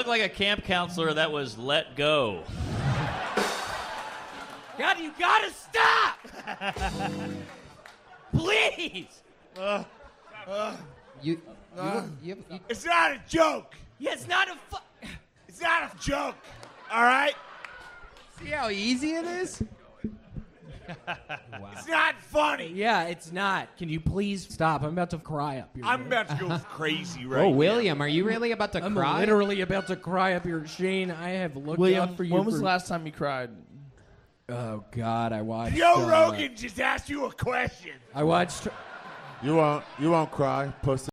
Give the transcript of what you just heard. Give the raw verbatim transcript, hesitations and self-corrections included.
look like a camp counselor that was let go. God, you gotta stop! Please! Uh, uh, You, uh, you, you, you, it's not a joke. Yeah, it's not a fu- It's not a joke. All right? see how easy it is? It's not funny. Yeah, it's not. Can you please stop? I'm about to cry up here. I'm about to go crazy right Oh, now. William, are you really about to I'm cry? literally about to cry up here. Shane, I have looked William, out for you when was for... the last time you cried? Oh, God, I watched... Joe uh, Rogan just asked you a question. I watched... You won't. You won't cry, pussy.